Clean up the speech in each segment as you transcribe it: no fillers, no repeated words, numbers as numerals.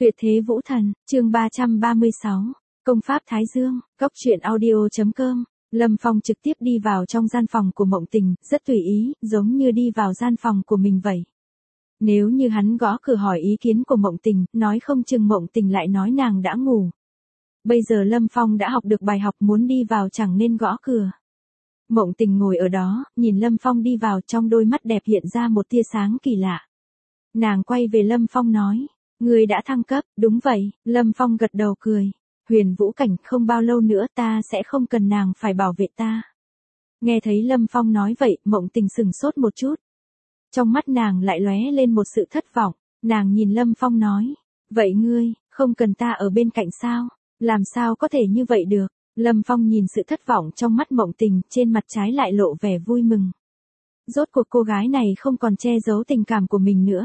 Tuyệt thế vũ thần, chương 336, công pháp Thái Dương, Cốc truyện audio.com. Lâm Phong trực tiếp đi vào trong gian phòng của Mộng Tình, rất tùy ý, giống như đi vào gian phòng của mình vậy. Nếu như hắn gõ cửa hỏi ý kiến của Mộng Tình, nói không chừng Mộng Tình lại nói nàng đã ngủ. Bây giờ Lâm Phong đã học được bài học, muốn đi vào chẳng nên gõ cửa. Mộng Tình ngồi ở đó, nhìn Lâm Phong đi vào, trong đôi mắt đẹp hiện ra một tia sáng kỳ lạ. Nàng quay về Lâm Phong nói, ngươi đã thăng cấp, đúng vậy, Lâm Phong gật đầu cười. Huyền vũ cảnh, không bao lâu nữa ta sẽ không cần nàng phải bảo vệ ta. Nghe thấy Lâm Phong nói vậy, Mộng Tình sừng sốt một chút. Trong mắt nàng lại lóe lên một sự thất vọng, nàng nhìn Lâm Phong nói, vậy ngươi, không cần ta ở bên cạnh sao? Làm sao có thể như vậy được? Lâm Phong nhìn sự thất vọng trong mắt Mộng Tình, trên mặt trái lại lộ vẻ vui mừng. Rốt cuộc cô gái này không còn che giấu tình cảm của mình nữa.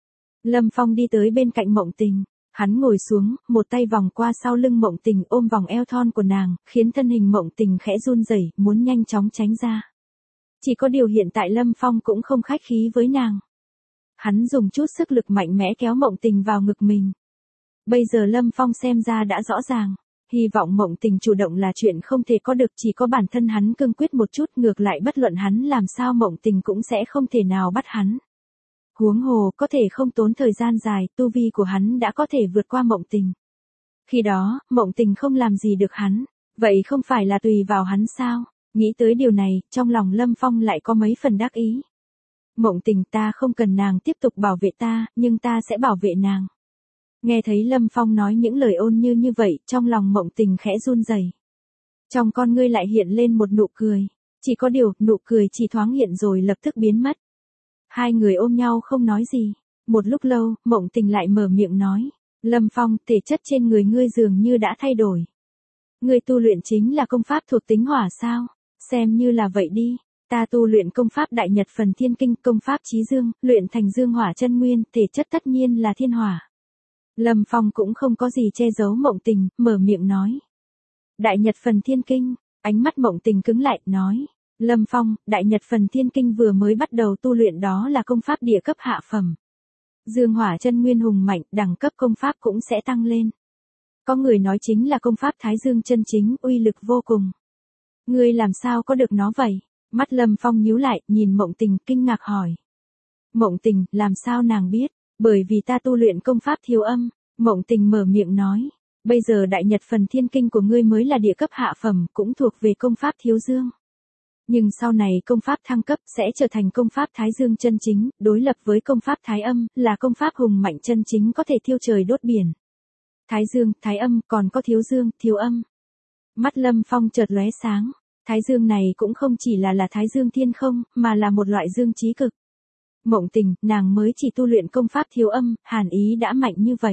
Lâm Phong đi tới bên cạnh Mộng Tình, hắn ngồi xuống, một tay vòng qua sau lưng Mộng Tình ôm vòng eo thon của nàng, khiến thân hình Mộng Tình khẽ run rẩy, muốn nhanh chóng tránh ra. Chỉ có điều hiện tại Lâm Phong cũng không khách khí với nàng. Hắn dùng chút sức lực mạnh mẽ kéo Mộng Tình vào ngực mình. Bây giờ Lâm Phong xem ra đã rõ ràng, hy vọng Mộng Tình chủ động là chuyện không thể có được, chỉ có bản thân hắn cương quyết một chút, ngược lại bất luận hắn làm sao Mộng Tình cũng sẽ không thể nào bắt hắn. Huống hồ, có thể không tốn thời gian dài, tu vi của hắn đã có thể vượt qua Mộng Tình. Khi đó, Mộng Tình không làm gì được hắn, vậy không phải là tùy vào hắn sao? Nghĩ tới điều này, trong lòng Lâm Phong lại có mấy phần đắc ý. Mộng Tình, ta không cần nàng tiếp tục bảo vệ ta, nhưng ta sẽ bảo vệ nàng. Nghe thấy Lâm Phong nói những lời ôn như vậy, trong lòng Mộng Tình khẽ run rẩy. Trong con ngươi lại hiện lên một nụ cười. Chỉ có điều, nụ cười chỉ thoáng hiện rồi lập tức biến mất. Hai người ôm nhau không nói gì. Một lúc lâu, Mộng Tình lại mở miệng nói. Lâm Phong, thể chất trên người ngươi dường như đã thay đổi. Ngươi tu luyện chính là công pháp thuộc tính hỏa sao? Xem như là vậy đi. Ta tu luyện công pháp Đại Nhật Phần Thiên Kinh, công pháp Chí Dương, luyện thành dương hỏa chân nguyên, thể chất tất nhiên là thiên hỏa. Lâm Phong cũng không có gì che giấu Mộng Tình, mở miệng nói. Đại Nhật Phần Thiên Kinh, ánh mắt Mộng Tình cứng lại, nói. Lâm Phong, Đại Nhật Phần Thiên Kinh vừa mới bắt đầu tu luyện đó là công pháp địa cấp hạ phẩm. Dương hỏa chân nguyên hùng mạnh, đẳng cấp công pháp cũng sẽ tăng lên. Có người nói chính là công pháp Thái Dương chân chính, uy lực vô cùng. Ngươi làm sao có được nó vậy? Mắt Lâm Phong nhíu lại, nhìn Mộng Tình kinh ngạc hỏi. Mộng Tình, làm sao nàng biết? Bởi vì ta tu luyện công pháp Thiếu Âm. Mộng Tình mở miệng nói. Bây giờ Đại Nhật Phần Thiên Kinh của ngươi mới là địa cấp hạ phẩm, cũng thuộc về công pháp Thiếu Dương. Nhưng sau này công pháp thăng cấp sẽ trở thành công pháp Thái Dương chân chính, đối lập với công pháp Thái Âm, là công pháp hùng mạnh chân chính có thể thiêu trời đốt biển. Thái Dương, Thái Âm, còn có Thiếu Dương, Thiếu Âm. Mắt Lâm Phong chợt lóe sáng. Thái Dương này cũng không chỉ là Thái Dương thiên không, mà là một loại dương chí cực. Mộng Tình, nàng mới chỉ tu luyện công pháp Thiếu Âm, hàn ý đã mạnh như vậy.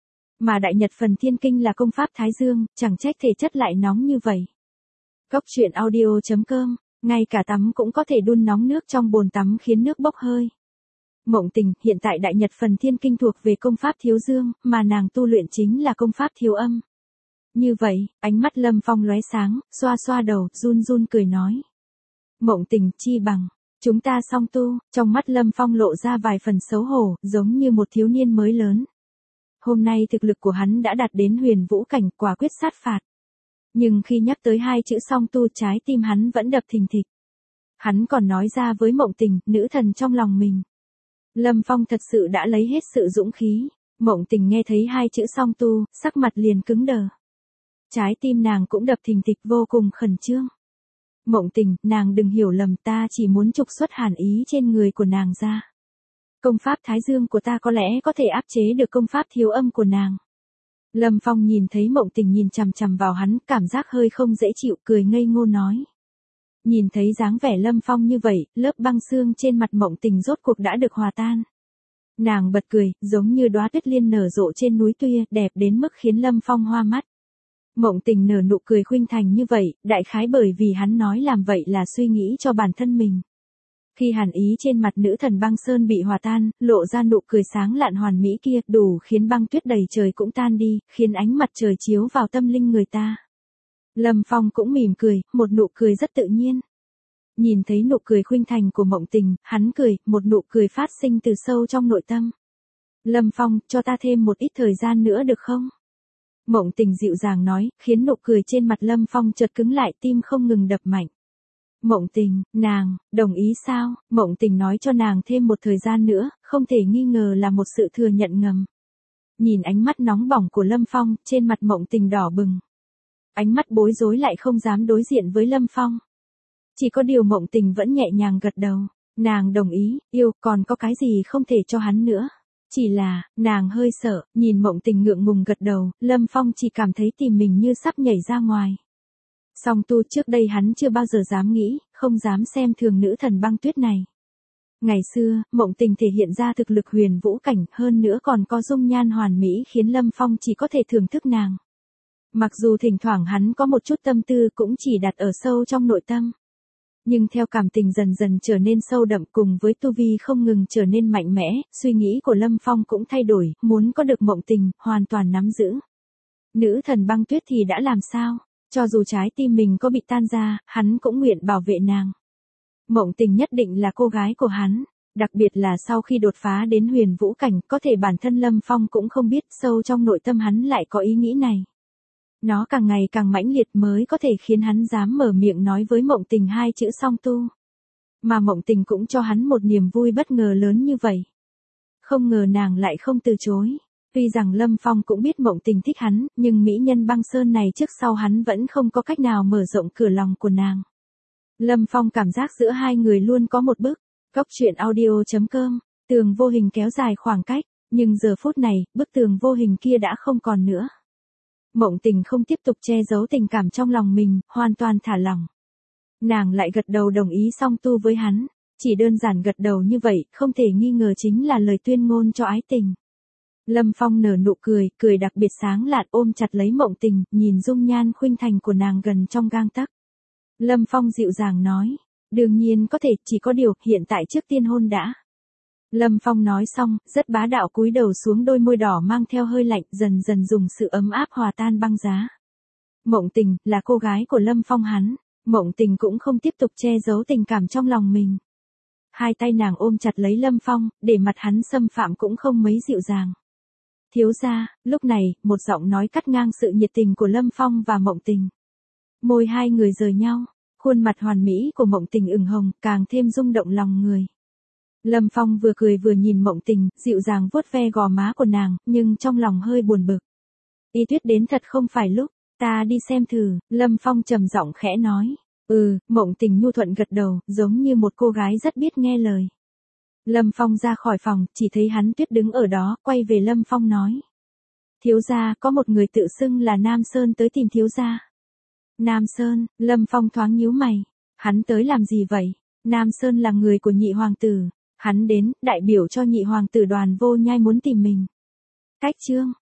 Mà Đại Nhật Phần Thiên Kinh là công pháp Thái Dương, chẳng trách thể chất lại nóng như vậy. Cốc truyện audio.com, ngay cả tắm cũng có thể đun nóng nước trong bồn tắm khiến nước bốc hơi. Mộng Tình, hiện tại Đại Nhật Phần Thiên Kinh thuộc về công pháp Thiếu Dương, mà nàng tu luyện chính là công pháp Thiếu Âm. Như vậy, ánh mắt Lâm Phong lóe sáng, xoa xoa đầu, run run cười nói. Mộng Tình, chi bằng, chúng ta song tu. Trong mắt Lâm Phong lộ ra vài phần xấu hổ, giống như một thiếu niên mới lớn. Hôm nay thực lực của hắn đã đạt đến huyền vũ cảnh, quả quyết sát phạt. Nhưng khi nhắc tới hai chữ song tu, trái tim hắn vẫn đập thình thịch. Hắn còn nói ra với Mộng Tình, nữ thần trong lòng mình. Lâm Phong thật sự đã lấy hết sự dũng khí. Mộng Tình nghe thấy hai chữ song tu, sắc mặt liền cứng đờ. Trái tim nàng cũng đập thình thịch, vô cùng khẩn trương. Mộng Tình, nàng đừng hiểu lầm, ta chỉ muốn trục xuất hàn ý trên người của nàng ra. Công pháp Thái Dương của ta có lẽ có thể áp chế được công pháp Thiếu Âm của nàng. Lâm Phong nhìn thấy Mộng Tình nhìn chằm chằm vào hắn, cảm giác hơi không dễ chịu, cười ngây ngô nói. Nhìn thấy dáng vẻ Lâm Phong như vậy, lớp băng xương trên mặt Mộng Tình rốt cuộc đã được hòa tan. Nàng bật cười, giống như đóa tuyết liên nở rộ trên núi Tuya, đẹp đến mức khiến Lâm Phong hoa mắt. Mộng Tình nở nụ cười khuynh thành như vậy, đại khái bởi vì hắn nói làm vậy là suy nghĩ cho bản thân mình. Khi hàn ý trên mặt nữ thần băng sơn bị hòa tan, lộ ra nụ cười sáng lạn hoàn mỹ kia, đủ khiến băng tuyết đầy trời cũng tan đi, khiến ánh mặt trời chiếu vào tâm linh người ta. Lâm Phong cũng mỉm cười, một nụ cười rất tự nhiên. Nhìn thấy nụ cười khuynh thành của Mộng Tình, hắn cười, một nụ cười phát sinh từ sâu trong nội tâm. Lâm Phong, cho ta thêm một ít thời gian nữa được không? Mộng Tình dịu dàng nói, khiến nụ cười trên mặt Lâm Phong chợt cứng lại, tim không ngừng đập mạnh. Mộng Tình, nàng, đồng ý sao? Mộng Tình nói cho nàng thêm một thời gian nữa, không thể nghi ngờ là một sự thừa nhận ngầm. Nhìn ánh mắt nóng bỏng của Lâm Phong, trên mặt Mộng Tình đỏ bừng. Ánh mắt bối rối lại không dám đối diện với Lâm Phong. Chỉ có điều Mộng Tình vẫn nhẹ nhàng gật đầu. Nàng đồng ý, yêu, còn có cái gì không thể cho hắn nữa. Chỉ là, nàng hơi sợ, nhìn Mộng Tình ngượng ngùng gật đầu, Lâm Phong chỉ cảm thấy tim mình như sắp nhảy ra ngoài. Song tu trước đây hắn chưa bao giờ dám nghĩ, không dám xem thường nữ thần băng tuyết này. Ngày xưa, Mộng Tình thể hiện ra thực lực huyền vũ cảnh, hơn nữa còn có dung nhan hoàn mỹ khiến Lâm Phong chỉ có thể thưởng thức nàng. Mặc dù thỉnh thoảng hắn có một chút tâm tư cũng chỉ đặt ở sâu trong nội tâm. Nhưng theo cảm tình dần dần trở nên sâu đậm cùng với tu vi không ngừng trở nên mạnh mẽ, suy nghĩ của Lâm Phong cũng thay đổi, muốn có được Mộng Tình, hoàn toàn nắm giữ. Nữ thần băng tuyết thì đã làm sao? Cho dù trái tim mình có bị tan ra, hắn cũng nguyện bảo vệ nàng. Mộng Tình nhất định là cô gái của hắn. Đặc biệt là sau khi đột phá đến huyền vũ cảnh, có thể bản thân Lâm Phong cũng không biết sâu trong nội tâm hắn lại có ý nghĩ này. Nó càng ngày càng mãnh liệt mới có thể khiến hắn dám mở miệng nói với Mộng Tình hai chữ song tu. Mà Mộng Tình cũng cho hắn một niềm vui bất ngờ lớn như vậy. Không ngờ nàng lại không từ chối. Tuy rằng Lâm Phong cũng biết Mộng Tình thích hắn, nhưng mỹ nhân băng sơn này trước sau hắn vẫn không có cách nào mở rộng cửa lòng của nàng. Lâm Phong cảm giác giữa hai người luôn có một bức. Góc truyện audio.com, tường vô hình kéo dài khoảng cách, nhưng giờ phút này, bức tường vô hình kia đã không còn nữa. Mộng Tình không tiếp tục che giấu tình cảm trong lòng mình, hoàn toàn thả lỏng. Nàng lại gật đầu đồng ý song tu với hắn, chỉ đơn giản gật đầu như vậy, không thể nghi ngờ chính là lời tuyên ngôn cho ái tình. Lâm Phong nở nụ cười, cười đặc biệt sáng lạn ôm chặt lấy Mộng Tình, nhìn dung nhan khuynh thành của nàng gần trong gang tấc. Lâm Phong dịu dàng nói, đương nhiên có thể, chỉ có điều, hiện tại trước tiên hôn đã. Lâm Phong nói xong, rất bá đạo cúi đầu xuống, đôi môi đỏ mang theo hơi lạnh, dần dần dùng sự ấm áp hòa tan băng giá. Mộng Tình, là cô gái của Lâm Phong hắn. Mộng Tình cũng không tiếp tục che giấu tình cảm trong lòng mình. Hai tay nàng ôm chặt lấy Lâm Phong, để mặt hắn xâm phạm cũng không mấy dịu dàng. Thiếu gia, lúc này, một giọng nói cắt ngang sự nhiệt tình của Lâm Phong và Mộng Tình. Môi hai người rời nhau, khuôn mặt hoàn mỹ của Mộng Tình ửng hồng, càng thêm rung động lòng người. Lâm Phong vừa cười vừa nhìn Mộng Tình, dịu dàng vuốt ve gò má của nàng, nhưng trong lòng hơi buồn bực. Y Tuyết đến thật không phải lúc, ta đi xem thử, Lâm Phong trầm giọng khẽ nói. Mộng Tình nhu thuận gật đầu, giống như một cô gái rất biết nghe lời. Lâm Phong ra khỏi phòng, chỉ thấy hắn Tuyết đứng ở đó, quay về Lâm Phong nói. Thiếu gia, có một người tự xưng là Nam Sơn tới tìm thiếu gia. Nam Sơn, Lâm Phong thoáng nhíu mày. Hắn tới làm gì vậy? Nam Sơn là người của nhị hoàng tử. Hắn đến, đại biểu cho nhị hoàng tử Đoàn Vô Nhai muốn tìm mình. Cách chương.